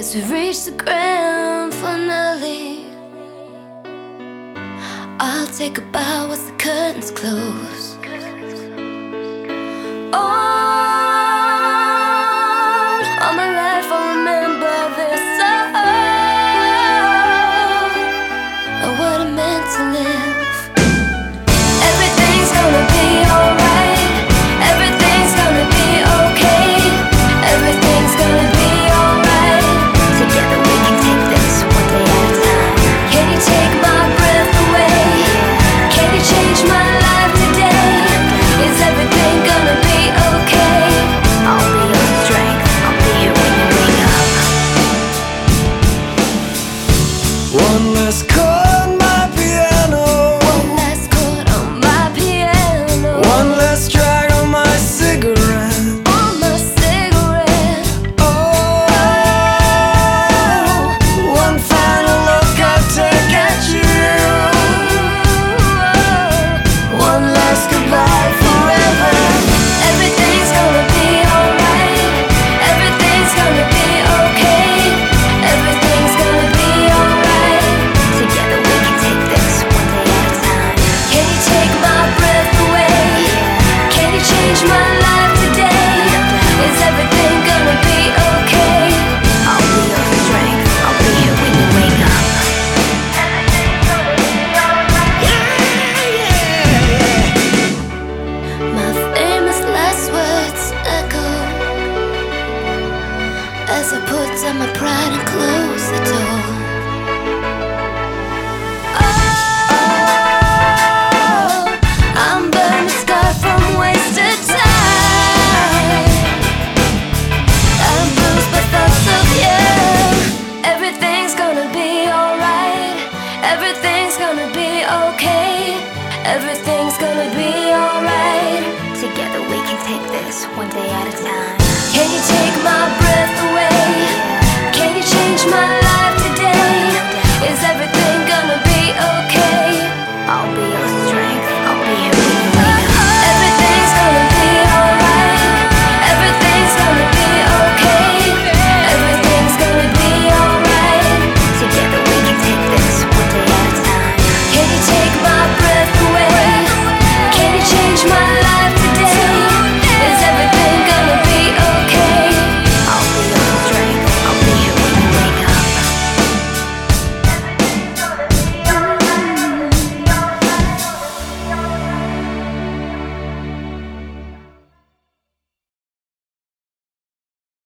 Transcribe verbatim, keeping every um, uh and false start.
Guess we've reached the grand finale. I'll take a bow as the curtains close. Oh, all my life I'll remember this song and what it meant to live. Everything's gonna be alright. Everything's gonna be okay. Everything's gonna be alright. Together we can take this one day at a time. Can you take my breath away? Can you change my life today? Is everything gonna be okay? I'll be your strength. I'll be here when you wake up. One less chord on my piano. One last chord on my piano. One less drag on my cigarette. On my cigarette. Oh, one final look I take at you. One last goodbye forever. Everything's gonna be alright. Everything's gonna be okay. Everything's gonna be alright. Together we can take this one day at a time. Can you take my breath away? Can you change my life today? Is everything gonna be okay? I'll be your strength. I'll be here when you wake up. Everything's gonna be alright. My famous last words echo as I put down my pride and close the door. Oh, I'm burned and scarred from wasted time. I'm bruised by thoughts of you. Everything's gonna be alright. Everything's gonna be okay. Everything's gonna be alright. Together we can take this one day at a time.